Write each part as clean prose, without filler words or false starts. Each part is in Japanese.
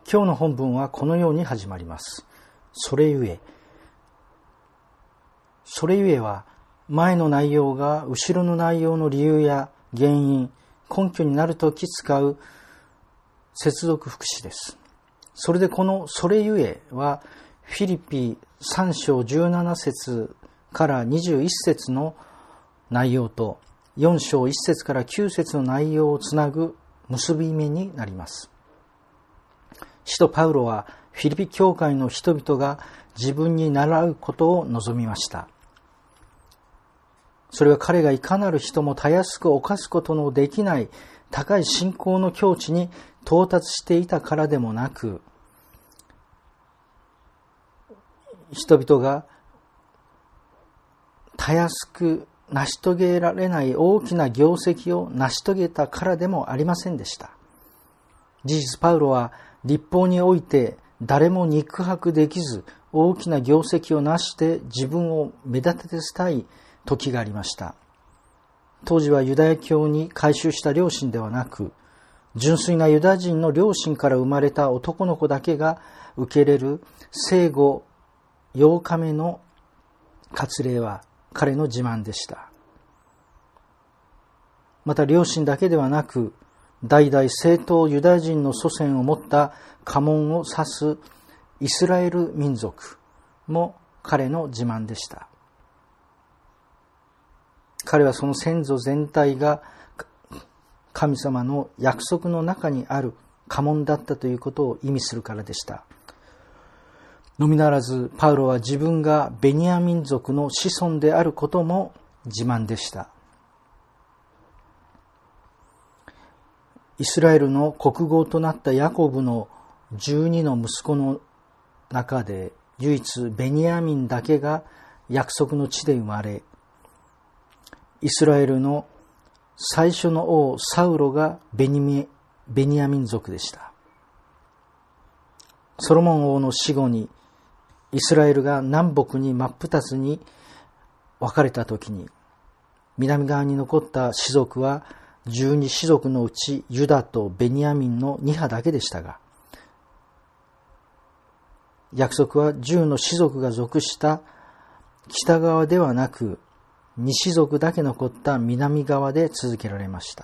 今日の本文はこのように始まります。それゆえは、前の内容が後ろの内容の理由や原因、根拠になるとき使う接続副詞です。それでこのそれゆえは、フィリピ3章17節から21節の内容と4章1節から9節の内容をつなぐ結び目になります。使徒パウロはフィリピ教会の人々が自分に習うことを望みました。それは彼がいかなる人もたやすく犯すことのできない高い信仰の境地に到達していたからでもなく、人々がたやすく成し遂げられない大きな業績を成し遂げたからでもありませんでした。事実パウロは律法において誰も肉薄できず大きな業績を成して自分を目立てたい時がありました。当時はユダヤ教に改宗した両親ではなく、純粋なユダヤ人の両親から生まれた男の子だけが受けれる生後8日目の割礼は彼の自慢でした。また両親だけではなく、代々正統ユダヤ人の祖先を持った家紋を指すイスラエル民族も彼の自慢でした。彼はその先祖全体が神様の約束の中にある家紋だったということを意味するからでした。のみならずパウロは自分がベニヤ民族の子孫であることも自慢でした。イスラエルの国号となったヤコブの12の息子の中で唯一ベニヤミンだけが約束の地で生まれ、イスラエルの最初の王サウロがベニヤ民族でした。ソロモン王の死後にイスラエルが南北に真っ二つに分かれた時に、南側に残った氏族は12氏族のうちユダとベニヤミンの2派だけでしたが、約束は10の氏族が属した北側ではなく、2氏族だけ残った南側で続けられました。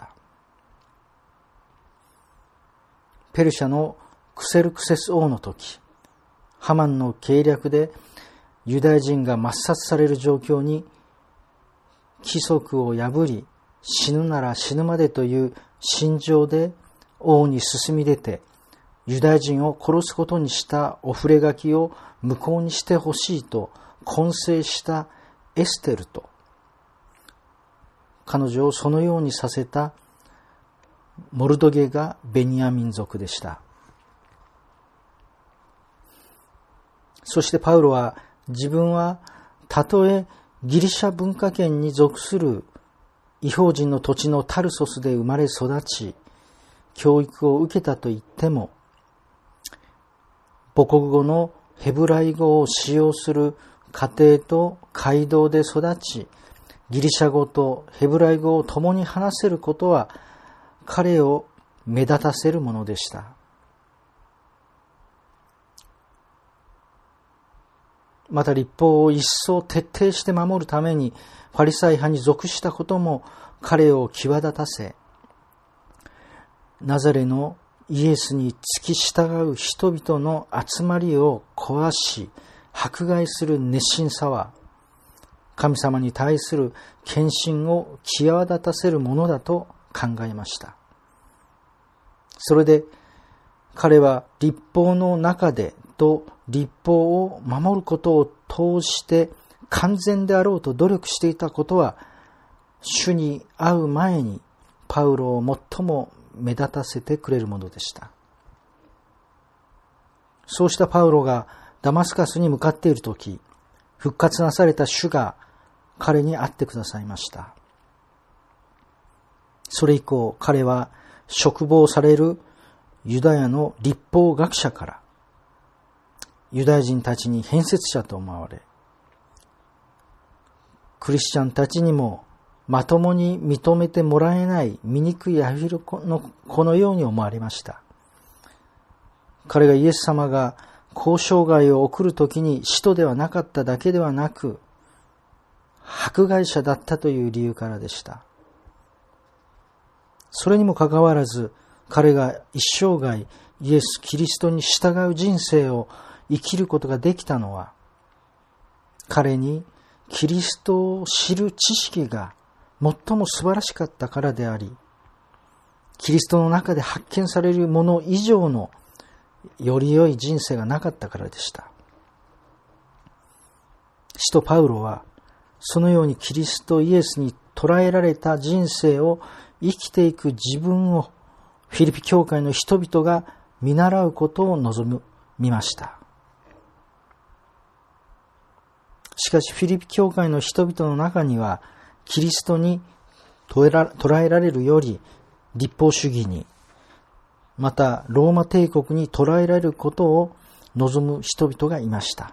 ペルシャのクセルクセス王の時、ハマンの計略でユダヤ人が抹殺される状況に、規則を破り死ぬなら死ぬまでという心情で王に進み出て、ユダヤ人を殺すことにしたお触れ書きを無効にしてほしいと懇請したエステルと、彼女をそのようにさせたモルドゲがベニヤ民族でした。そしてパウロは自分はたとえギリシャ文化圏に属する異邦人の土地のタルソスで生まれ育ち、教育を受けたと言っても、母国語のヘブライ語を使用する家庭と街道で育ち、ギリシャ語とヘブライ語を共に話せることは彼を目立たせるものでした。また律法を一層徹底して守るためにファリサイ派に属したことも彼を際立たせ、ナザレのイエスに付き従う人々の集まりを壊し迫害する熱心さは、神様に対する献身を際立たせるものだと考えました。それで彼は律法の中でと律法を守ることを通して完全であろうと努力していたことは、主に会う前にパウロを最も目立たせてくれるものでした。そうしたパウロがダマスカスに向かっているとき、復活なされた主が彼に会ってくださいました。それ以降、彼は嘱望されるユダヤの律法学者からユダヤ人たちに変説者と思われ、クリスチャンたちにもまともに認めてもらえない醜いアヒルの子のように思われました。 彼がイエス様が交渉外を送るときに使徒ではなかっただけではなく、迫害者だったという理由からでした。それにもかかわらず、彼が一生涯イエス・キリストに従う人生を生きることができたのは、彼にキリストを知る知識が最も素晴らしかったからであり、キリストの中で発見されるもの以上のより良い人生がなかったからでした。使徒パウロはそのようにキリストイエスに捉えられた人生を生きていく自分をフィリピ教会の人々が見習うことを望みました。しかしフィリピ教会の人々の中にはキリストに捉えられるより立法主義に、またローマ帝国に捉えられることを望む人々がいました。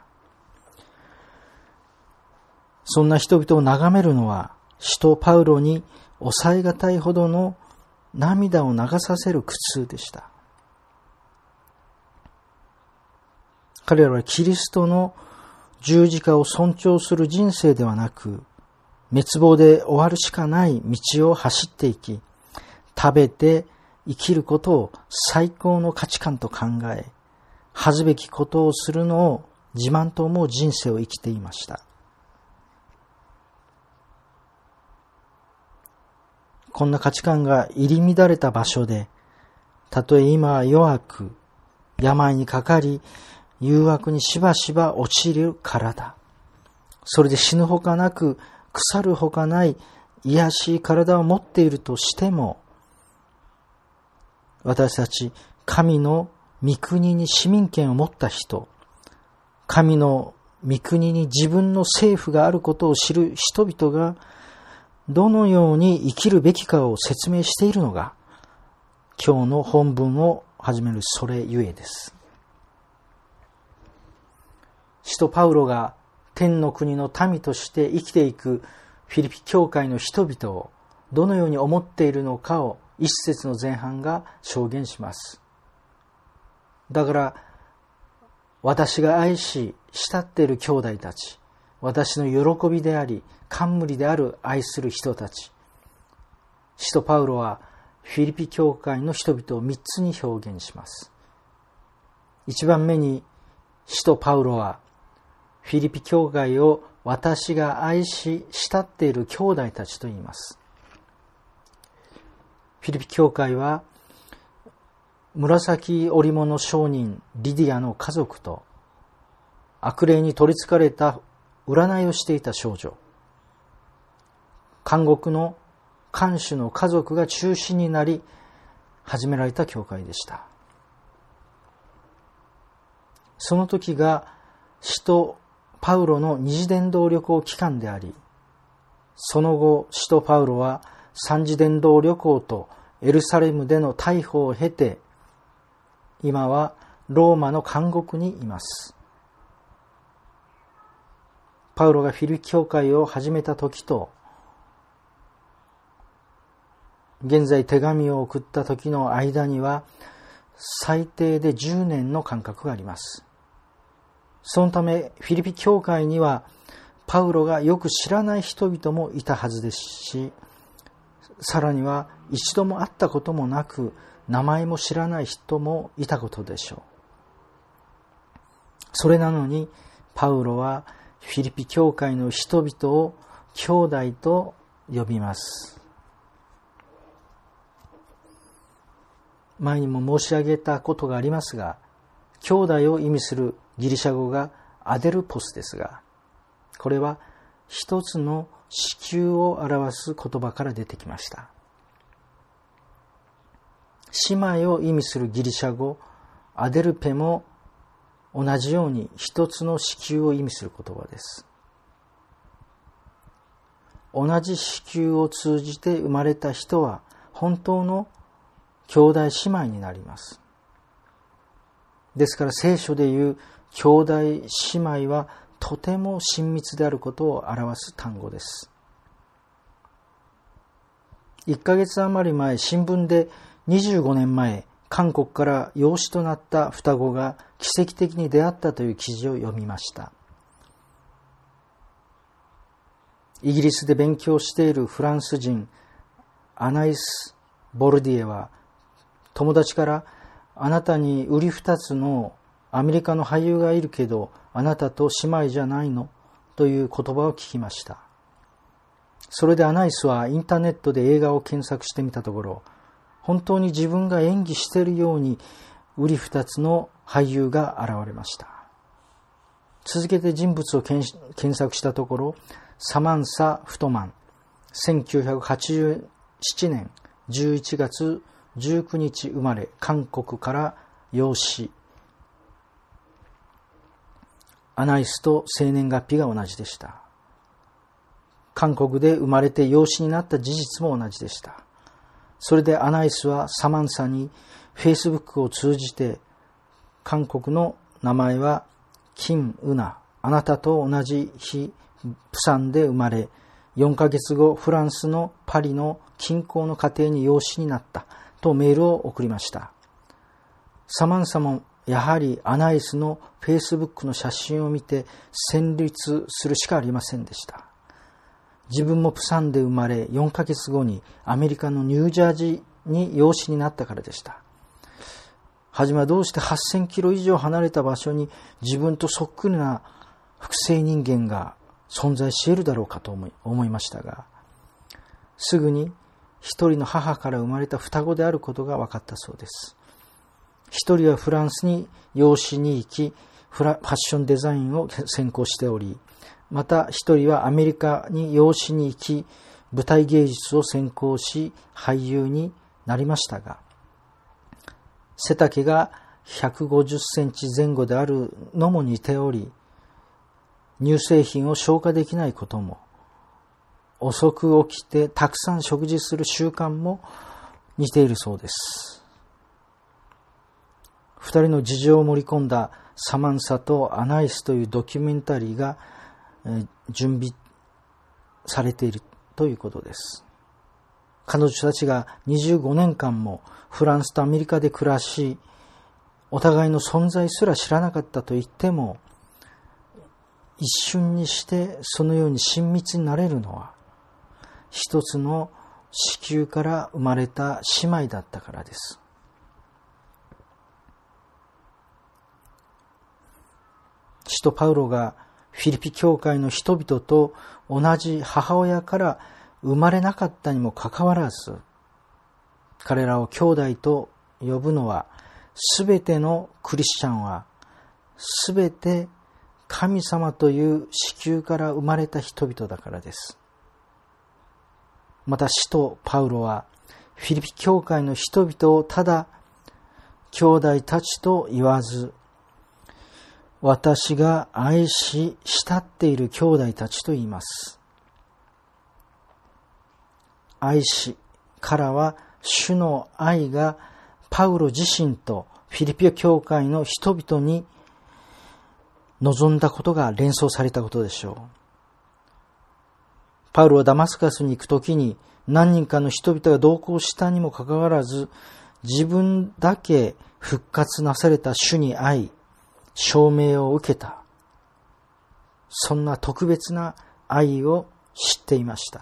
そんな人々を眺めるのは使徒パウロに抑えがたいほどの涙を流させる苦痛でした。彼らはキリストの十字架を尊重する人生ではなく、滅亡で終わるしかない道を走っていき、食べて生きることを最高の価値観と考え、恥ずべきことをするのを自慢と思う人生を生きていました。こんな価値観が入り乱れた場所で、たとえ今は弱く、病にかかり、誘惑にしばしば陥る体、それで死ぬほかなく、腐るほかない卑しい体を持っているとしても、私たち神の御国に市民権を持った人、神の御国に自分の政府があることを知る人々がどのように生きるべきかを説明しているのが今日の本文を始めるそれゆえです。使徒パウロが天の国の民として生きていくフィリピ教会の人々をどのように思っているのかを一節の前半が証言します。だから私が愛し慕っている兄弟たち、私の喜びであり冠である愛する人たち、使徒パウロはフィリピ教会の人々を3つに表現します。1番目に使徒パウロはフィリピ教会を私が愛し慕っている兄弟たちと言います。フィリピ教会は紫織物商人リディアの家族と悪霊に取りつかれた占いをしていた少女、監獄の看守の家族が中心になり始められた教会でした。その時が使徒パウロの二次伝道旅行期間であり、その後使徒パウロは三次伝道旅行とエルサレムでの逮捕を経て、今はローマの監獄にいます。パウロがフィリピ教会を始めた時と、現在手紙を送った時の間には最低で10年の間隔があります。そのためフィリピ教会にはパウロがよく知らない人々もいたはずですし、さらには一度も会ったこともなく名前も知らない人もいたことでしょう。それなのにパウロはフィリピ教会の人々を兄弟と呼びます。前にも申し上げたことがありますが、兄弟を意味するギリシャ語がアデルポスですが、これは一つの子宮を表す言葉から出てきました。姉妹を意味するギリシャ語アデルペも同じように一つの子宮を意味する言葉です。同じ子宮を通じて生まれた人は本当の兄弟姉妹になります。ですから聖書でいう兄弟姉妹はとても親密であることを表す単語です。1ヶ月余り前、新聞で25年前韓国から養子となった双子が奇跡的に出会ったという記事を読みました。イギリスで勉強しているフランス人アナイス・ボルディエは友達から、あなたにうり二つのアメリカの俳優がいるけどあなたと姉妹じゃないのという言葉を聞きました。それでアナイスはインターネットで映画を検索してみたところ、本当に自分が演技しているようにうり二つの俳優が現れました。続けて人物を検索したところ、サマンサ・フトマン、1987年11月19日生まれ、韓国から養子。アナイスと生年月日が同じでした。韓国で生まれて養子になった事実も同じでした。それでアナイスはサマンサにフェイスブックを通じて、韓国の名前はキム・ウナ、あなたと同じ日プサンで生まれ、4ヶ月後フランスのパリの近郊の家庭に養子になったとメールを送りました。サマンサもやはりアナイスのフェイスブックの写真を見て戦慄するしかありませんでした。自分もプサンで生まれ、4ヶ月後にアメリカのニュージャージーに養子になったからでした。はじめはどうして8000キロ以上離れた場所に自分とそっくりな複製人間が存在し得るだろうかと思いましたが、すぐに一人の母から生まれた双子であることが分かったそうです。一人はフランスに養子に行き、ファッションデザインを専攻しており、また一人はアメリカに養子に行き、舞台芸術を専攻し俳優になりましたが、背丈が150センチ前後であるのも似ており、乳製品を消化できないことも、遅く起きてたくさん食事する習慣も似ているそうです。二人の事情を盛り込んだサマンサとアナイスというドキュメンタリーが準備されているということです。彼女たちが25年間もフランスとアメリカで暮らし、お互いの存在すら知らなかったと言っても、一瞬にしてそのように親密になれるのは、一つの子宮から生まれた姉妹だったからです。使徒パウロがフィリピ教会の人々と同じ母親から生まれなかったにもかかわらず、彼らを兄弟と呼ぶのは、すべてのクリスチャンはすべて神様という子宮から生まれた人々だからです。また使徒パウロはフィリピ教会の人々をただ兄弟たちと言わず、私が愛し慕っている兄弟たちと言います。愛しからは主の愛がパウロ自身とフィリピ教会の人々に望んだことが連想されたことでしょう。パウロはダマスカスに行くときに何人かの人々が同行したにもかかわらず、自分だけ復活なされた主に会い、証明を受けた。そんな特別な愛を知っていました。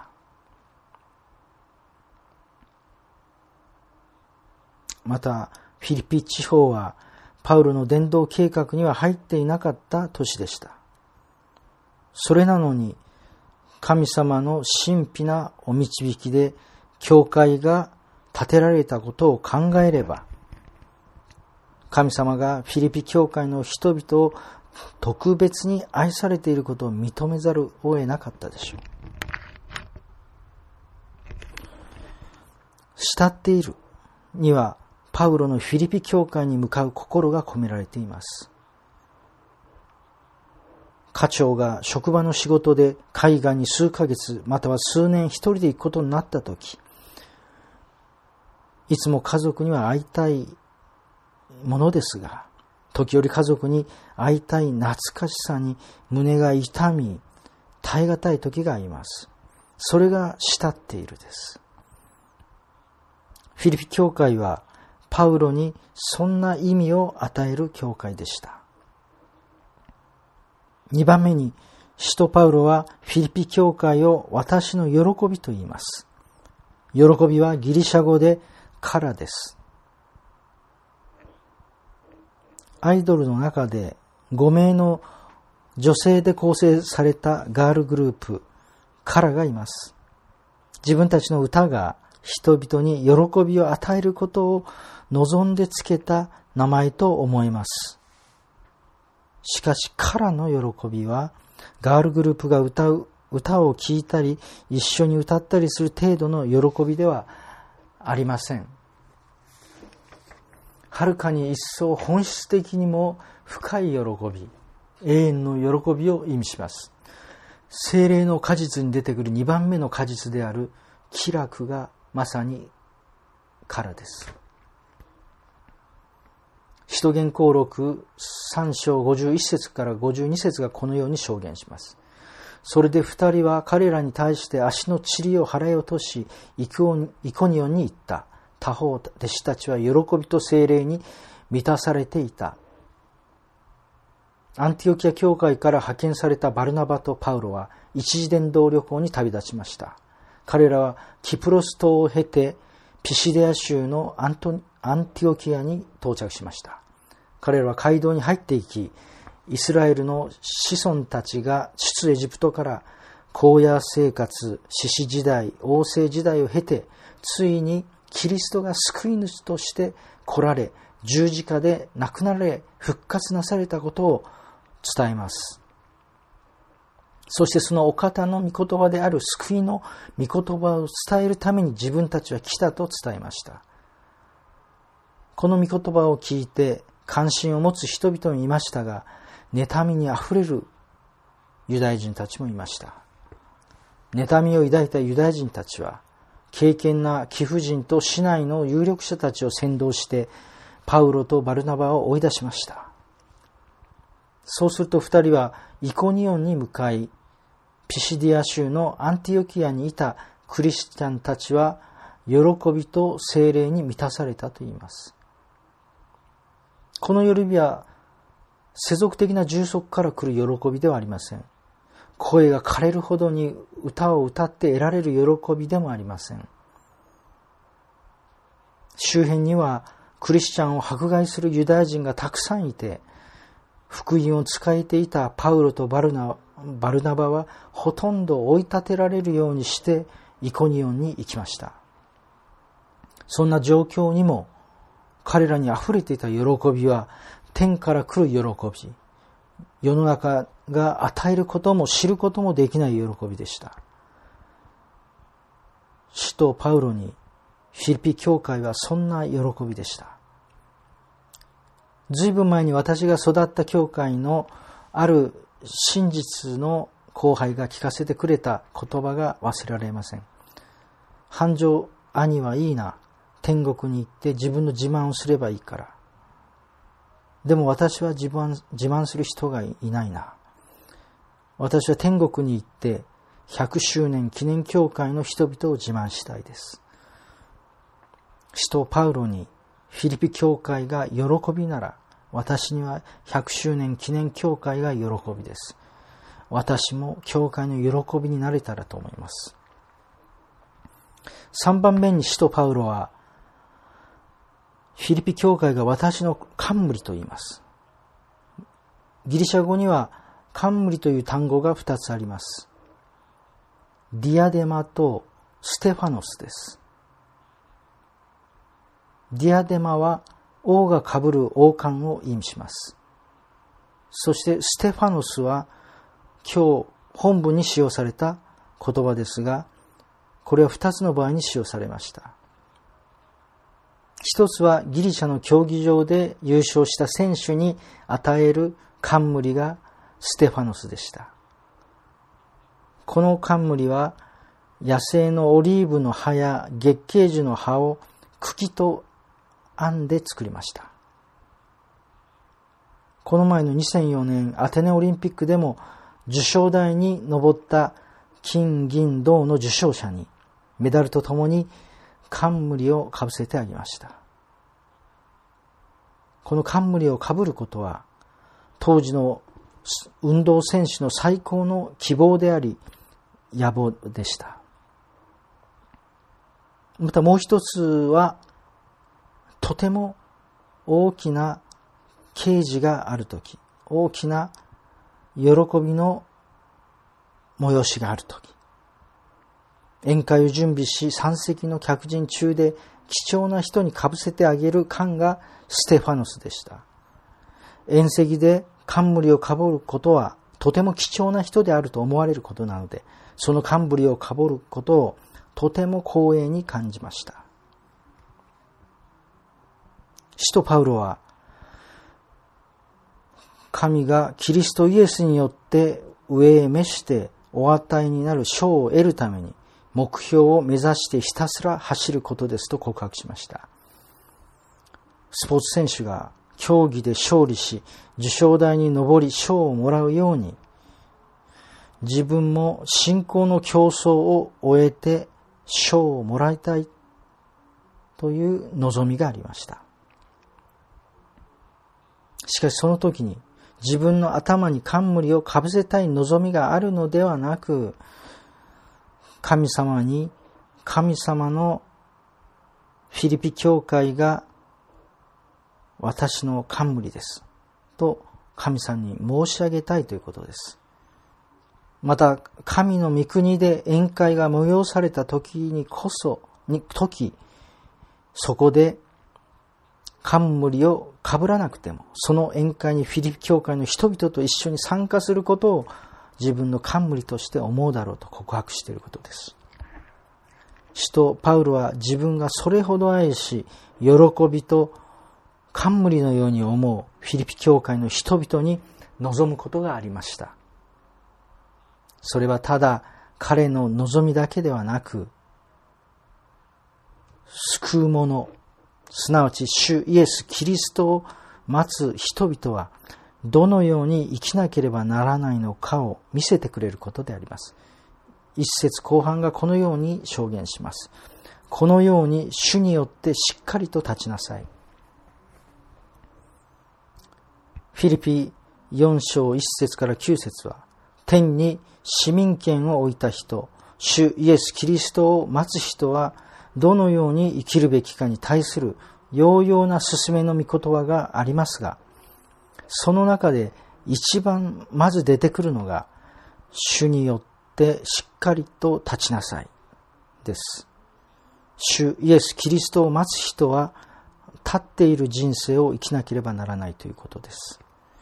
また、フィリピ地方はパウロの伝道計画には入っていなかった都市でした。それなのに、神様の神秘なお導きで教会が建てられたことを考えれば、神様がフィリピ教会の人々を特別に愛されていることを認めざるを得なかったでしょう。慕っているにはパウロのフィリピ教会に向かう心が込められています。課長が職場の仕事で海外に数ヶ月または数年一人で行くことになったとき、いつも家族には会いたいものですが、時折家族に会いたい懐かしさに胸が痛み、耐え難い時があります。それが慕っているです。フィリピ教会はパウロにそんな意味を与える教会でした。2番目に、使徒パウロはフィリピ教会を私の喜びと言います。喜びはギリシャ語でカラです。アイドルの中で5名の女性で構成されたガールグループ、カラがいます。自分たちの歌が人々に喜びを与えることを望んでつけた名前と思えます。しかしカラの喜びはガールグループが歌う歌を聴いたり一緒に歌ったりする程度の喜びではありません。はるかに一層本質的にも深い喜び、永遠の喜びを意味します。聖霊の果実に出てくる2番目の果実である喜楽がまさにカラです。使徒言行録3章51節から52節がこのように証言します。それで二人は彼らに対して足の塵を払い落とし、イコニオンに行った。他方、弟子たちは喜びと聖霊に満たされていた。アンティオキア教会から派遣されたバルナバとパウロは一時伝道旅行に旅立ちました。彼らはキプロス島を経てピシデア州のアンティオキアに到着しました。彼らは街道に入っていき、イスラエルの子孫たちが出エジプトから荒野生活、獅子時代、王政時代を経て、ついにキリストが救い主として来られ、十字架で亡くなられ、復活なされたことを伝えます。そしてそのお方の御言葉である救いの御言葉を伝えるために自分たちは来たと伝えました。この御言葉を聞いて関心を持つ人々もいましたが、妬みにあふれるユダヤ人たちもいました。妬みを抱いたユダヤ人たちは、敬虔な貴婦人と市内の有力者たちを先導して、パウロとバルナバを追い出しました。そうすると二人はイコニオンに向かい、ピシディア州のアンティオキアにいたクリスチャンたちは、喜びと聖霊に満たされたといいます。この喜びは、世俗的な充足から来る喜びではありません。声が枯れるほどに歌を歌って得られる喜びでもありません。周辺にはクリスチャンを迫害するユダヤ人がたくさんいて、福音を使えていたパウロとバルナバはほとんど追い立てられるようにしてイコニオンに行きました。そんな状況にも彼らに溢れていた喜びは天から来る喜び、世の中が与えることも知ることもできない喜びでした。使徒パウロにフィリピ教会はそんな喜びでした。ずいぶん前に私が育った教会のある真実の後輩が聞かせてくれた言葉が忘れられません。繁盛兄はいいな、天国に行って自分の自慢をすればいいから。でも私は自慢する人がいないな。私は天国に行って100周年記念教会の人々を自慢したいです。使徒パウロにフィリピ教会が喜びなら、私には100周年記念教会が喜びです。私も教会の喜びになれたらと思います。3番目に使徒パウロは、フィリピ教会が私の冠と言います。ギリシャ語には冠という単語が2つあります。ディアデマとステファノスです。ディアデマは王が被る王冠を意味します。そしてステファノスは今日本文に使用された言葉ですが、これは2つの場合に使用されました。一つはギリシャの競技場で優勝した選手に与える冠がステファノスでした。この冠は野生のオリーブの葉や月桂樹の葉を茎と編んで作りました。この前の2004年アテネオリンピックでも受賞台に上った金銀銅の受賞者にメダルとともに冠をかぶせてあげました。 この冠をかぶることは、当時の運動選手の最高の希望であり、野望でした。またもう一つは、とても大きな啓示があるとき、大きな喜びの催しがあるとき、宴会を準備し、3席の客人中で貴重な人にかぶせてあげる冠がステファノスでした。宴席で冠をかぶることはとても貴重な人であると思われることなので、その冠をかぶることをとても光栄に感じました。使徒パウロは、神がキリストイエスによって上へ召してお与えになる賞を得るために目標を目指してひたすら走ることですと告白しました。スポーツ選手が競技で勝利し、受賞台に上り賞をもらうように、自分も信仰の競争を終えて賞をもらいたいという望みがありました。しかしその時に自分の頭に冠をかぶせたい望みがあるのではなく、神様に、神様のフィリピ教会が私の冠ですと神様に申し上げたいということです。また神の御国で宴会が催された時にこそ、そこで冠をかぶらなくても、その宴会にフィリピ教会の人々と一緒に参加することを自分の冠として思うだろうと告白していることです。使徒パウロは自分がそれほど愛し、喜びと冠のように思うフィリピ教会の人々に望むことがありました。それはただ彼の望みだけではなく、救う者、すなわち主イエス・キリストを待つ人々はどのように生きなければならないのかを見せてくれることであります。一節後半がこのように証言します。このように主によってしっかりと立ちなさい。フィリピ4章1節から9節は、天に市民権を置いた人、主イエス・キリストを待つ人はどのように生きるべきかに対する要々な勧めの御言葉がありますが、その中で一番まず出てくるのが、主によってしっかりと立ちなさいです。主イエス・キリストを待つ人は立っている人生を生きなければならないということです。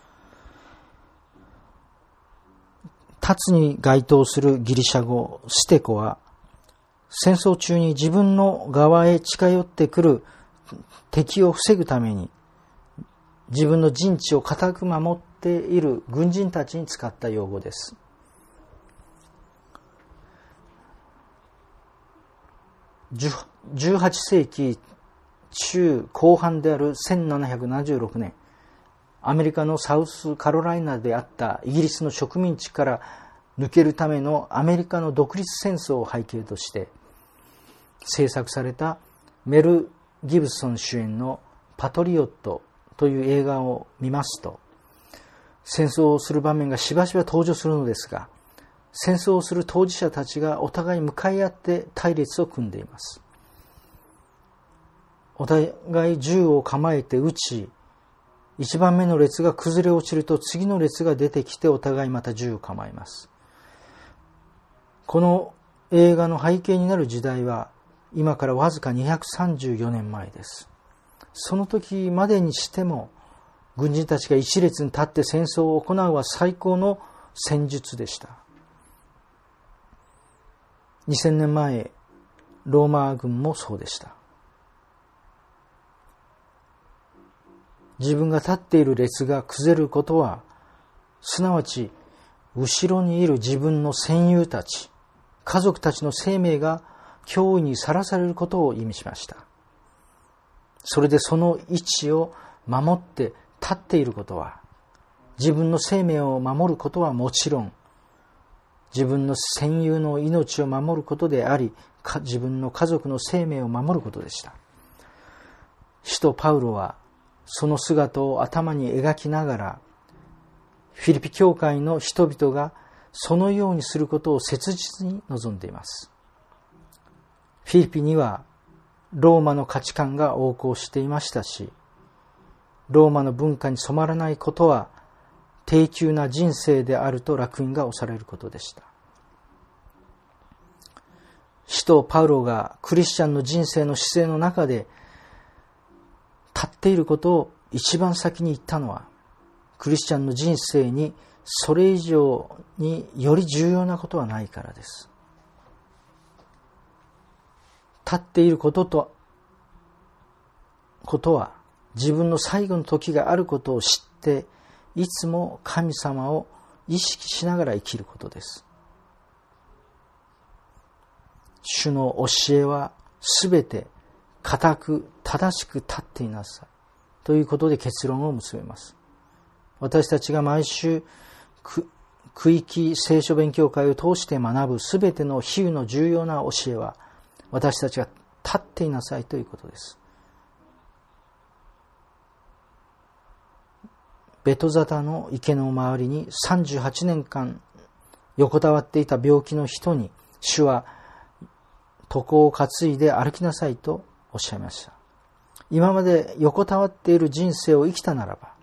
立つに該当するギリシャ語ステコは、戦争中に自分の側へ近寄ってくる敵を防ぐために自分の陣地を固く守っている軍人たちに使った用語です。18世紀中後半である1776年、アメリカのサウスカロライナであったイギリスの植民地から抜けるためのアメリカの独立戦争を背景として制作されたメル・ギブソン主演のパトリオットという映画を見ますと、戦争をする場面がしばしば登場するのですが、戦争をする当事者たちがお互い向かい合って隊列を組んでいます。お互い銃を構えて撃ち、一番目の列が崩れ落ちると次の列が出てきてお互いまた銃を構えます。この映画の背景になる時代は今からわずか234年前です。その時までにしても軍人たちが一列に立って戦争を行うは最高の戦術でした。2000年前、ローマ軍もそうでした。自分が立っている列が崩れることは、すなわち後ろにいる自分の戦友たち、家族たちの生命が脅威にさらされることを意味しました。それでその位置を守って立っていることは、自分の生命を守ることはもちろん、自分の戦友の命を守ることであり、自分の家族の生命を守ることでした。使徒パウロはその姿を頭に描きながら、フィリピ教会の人々がそのようにすることを切実に望んでいます。フィリピにはローマの価値観が横行していましたし、ローマの文化に染まらないことは低級な人生であると烙印が押されることでした。使徒パウロがクリスチャンの人生の姿勢の中で立っていることを一番先に言ったのは、クリスチャンの人生にそれ以上により重要なことはないからです。立っていることは自分の最後の時があることを知って、いつも神様を意識しながら生きることです。主の教えはすべて固く正しく立っていなさいということで結論を結べます。私たちが毎週区域聖書勉強会を通して学ぶすべての比喩の重要な教えは、私たちが立っていなさいということです。ベトザタの池の周りに38年間横たわっていた病気の人に、主は床を担いで歩きなさいとおっしゃいました。今まで横たわっている人生を生きたならば、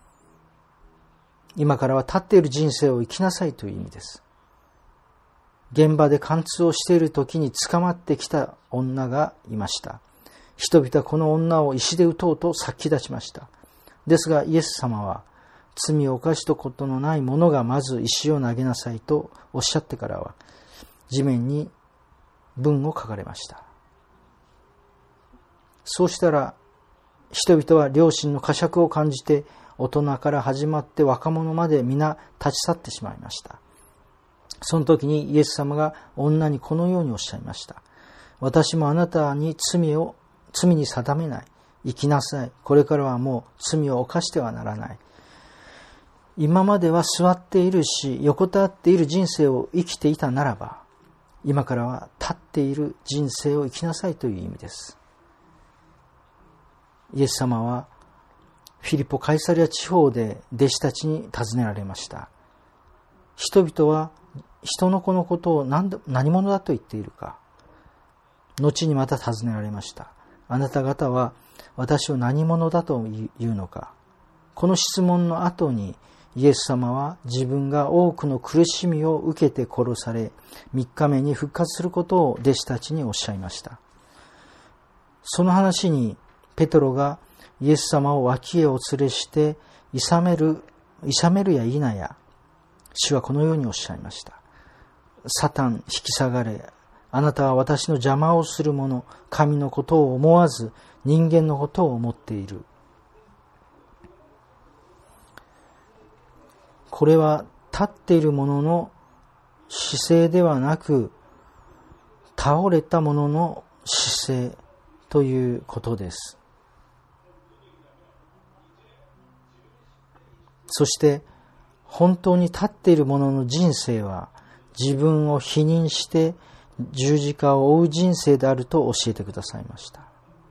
今からは立っている人生を生きなさいという意味です。現場で貫通をしている時に捕まってきた女がいました。人々はこの女を石で撃とうと殺気立ちました。ですがイエス様は、罪を犯したことのない者がまず石を投げなさいとおっしゃってからは、地面に文を書かれました。そうしたら、人々は良心の呵責を感じて、大人から始まって若者まで皆立ち去ってしまいました。その時にイエス様が女にこのようにおっしゃいました。私もあなたに罪に定めない。生きなさい。これからはもう罪を犯してはならない。今までは座っているし、横たわっている人生を生きていたならば、今からは立っている人生を生きなさいという意味です。イエス様はフィリポ・カイサリア地方で弟子たちに尋ねられました。人々は人の子のことを何者だと言っているか。後にまた尋ねられました。あなた方は私を何者だと言うのか。この質問の後にイエス様は自分が多くの苦しみを受けて殺され、3日目に復活することを弟子たちにおっしゃいました。その話にペトロがイエス様を脇へお連れしていさめるや否や、主はこのようにおっしゃいました。サタン引き下がれ。あなたは私の邪魔をする者、神のことを思わず人間のことを思っている。これは立っている者の姿勢ではなく、倒れた者の姿勢ということです。そして本当に立っている者の人生は、自分を否認して十字架を追う人生であると教えてくださいました。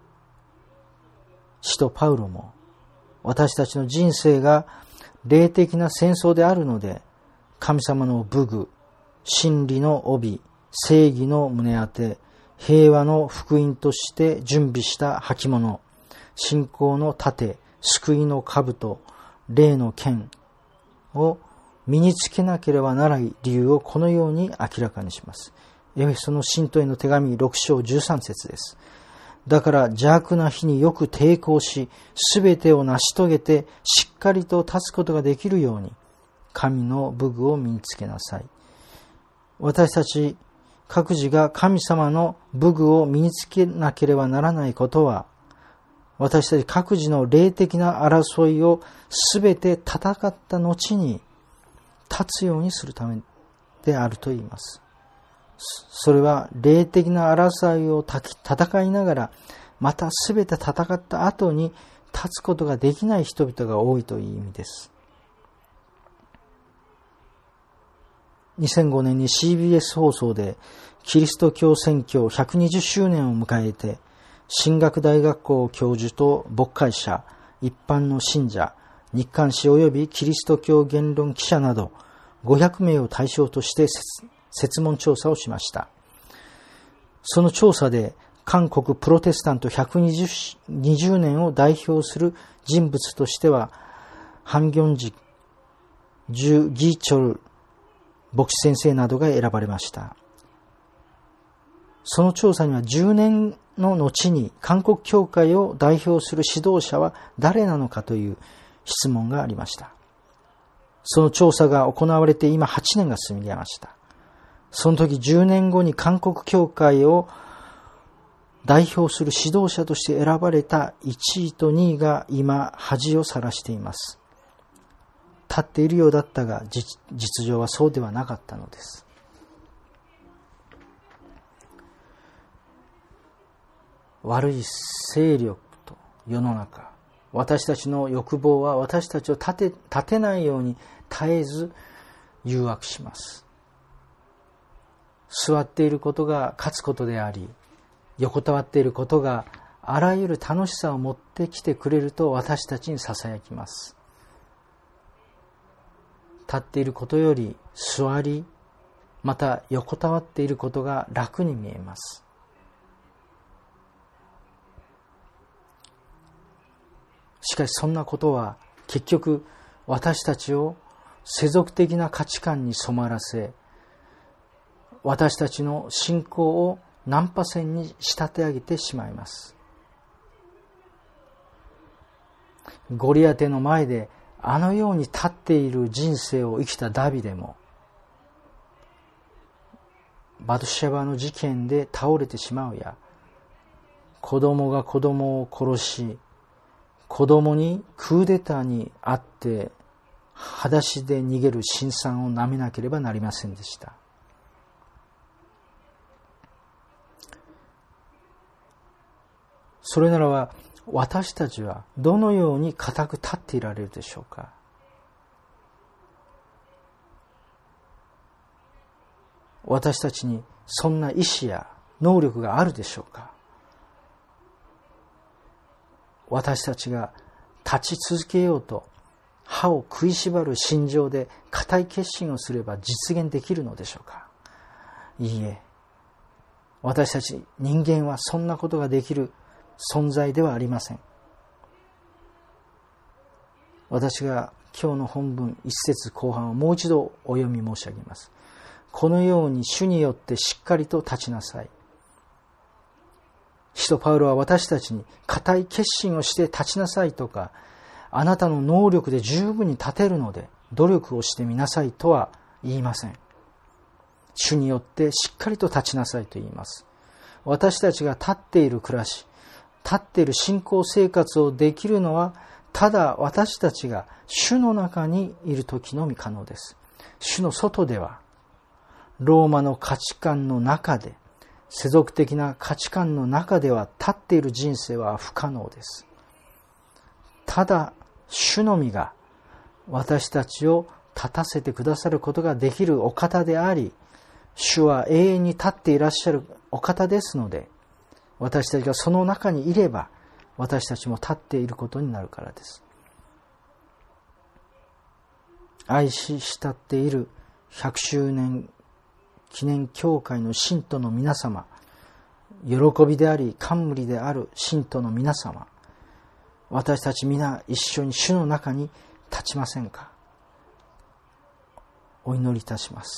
使徒パウロも、私たちの人生が霊的な戦争であるので、神様の武具、真理の帯、正義の胸当て、平和の福音として準備した履物、信仰の盾、救いの兜、霊の剣を身につけなければならない理由をこのように明らかにします。エフェソの信徒への手紙6章13節です。だから邪悪な日によく抵抗し、すべてを成し遂げてしっかりと立つことができるように、神の武具を身につけなさい。私たち各自が神様の武具を身につけなければならないことは、私たち各自の霊的な争いをすべて戦った後に立つようにするためであると言います。それは霊的な争いを戦いながら、またすべて戦った後に立つことができない人々が多いという意味です。2005年に CBS 放送でキリスト教宣教120周年を迎えて、神学大学校教授と牧会者一般の信者、日刊誌及びキリスト教言論記者など500名を対象として設問調査をしました。その調査で韓国プロテスタント120年を代表する人物としては、ハンギョンジ、ジュ・ギチョル牧師先生などが選ばれました。その調査には10年の後に韓国教会を代表する指導者は誰なのかという質問がありました。その調査が行われて今8年が過ぎました。その時10年後に韓国教会を代表する指導者として選ばれた1位と2位が今恥をさらしています。立っているようだったが実情はそうではなかったのです。悪い勢力と世の中、私たちの欲望は私たちを立てないように絶えず誘惑します。座っていることが勝つことであり、横たわっていることがあらゆる楽しさを持ってきてくれると私たちにささやきます。立っていることより座り、また横たわっていることが楽に見えます。しかしそんなことは結局私たちを世俗的な価値観に染まらせ、私たちの信仰を難破線に仕立て上げてしまいます。ゴリアテの前であのように立っている人生を生きたダビデも、バドシェバの事件で倒れてしまうや、子供が子供を殺し、子供にクーデターにあって裸足で逃げる辛酸をなめなければなりませんでした。それならば私たちはどのように固く立っていられるでしょうか。私たちにそんな意志や能力があるでしょうか。私たちが立ち続けようと歯を食いしばる心情で固い決心をすれば実現できるのでしょうか。いいえ、私たち人間はそんなことができる存在ではありません。私が今日の本文一節後半をもう一度お読み申し上げます。このように主によってしっかりと立ちなさい。使徒パウロは私たちに固い決心をして立ちなさいとか、あなたの能力で十分に立てるので努力をしてみなさいとは言いません。主によってしっかりと立ちなさいと言います。私たちが立っている暮らし、立っている信仰生活をできるのは、ただ私たちが主の中にいる時のみ可能です。主の外では、ローマの価値観の中で、世俗的な価値観の中では立っている人生は不可能です。ただ主のみが私たちを立たせてくださることができるお方であり、主は永遠に立っていらっしゃるお方ですので、私たちがその中にいれば私たちも立っていることになるからです。愛し慕っている100周年記念教会の信徒の皆様、喜びであり冠である信徒の皆様、私たち皆一緒に主の中に立ちませんか。お祈りいたします。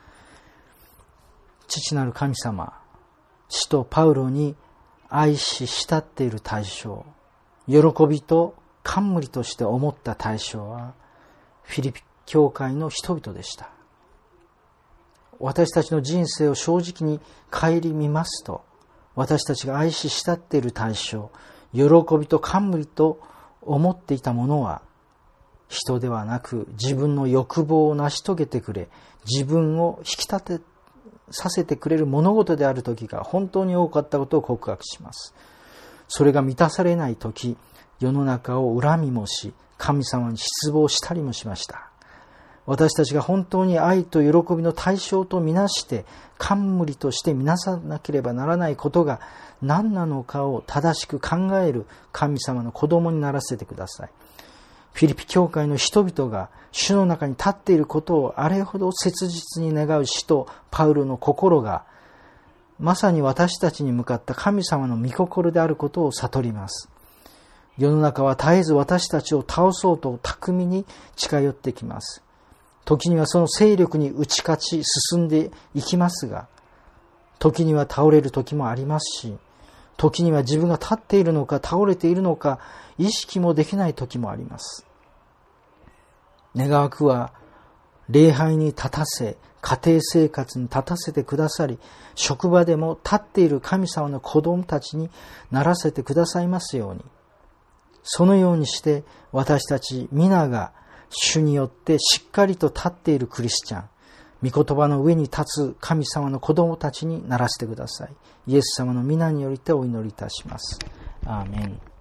父なる神様、使徒パウロに愛し慕っている対象、喜びと冠として思った対象はフィリピ教会の人々でした。私たちの人生を正直に顧みますと、私たちが愛し慕っている対象、喜びと冠と思っていたものは、人ではなく自分の欲望を成し遂げてくれ、自分を引き立てさせてくれる物事である時が本当に多かったことを告白します。それが満たされない時、世の中を恨みもし、神様に失望したりもしました。 私たちが本当に愛と喜びの対象とみなして、冠としてみなさなければならないことが何なのかを正しく考える神様の子供にならせてください。フィリピ教会の人々が主の中に立っていることをあれほど切実に願う使徒パウロの心が、まさに私たちに向かった神様の御心であることを悟ります。世の中は絶えず私たちを倒そうと巧みに近寄ってきます。時にはその勢力に打ち勝ち進んでいきますが、時には倒れる時もありますし、時には自分が立っているのか倒れているのか意識もできない時もあります。願わくは礼拝に立たせ、家庭生活に立たせてくださり、職場でも立っている神様の子供たちにならせてくださいますように。そのようにして私たち皆が主によってしっかりと立っているクリスチャン、御言葉の上に立つ神様の子供たちにならせてください。イエス様の皆によりてお祈りいたします。アーメン。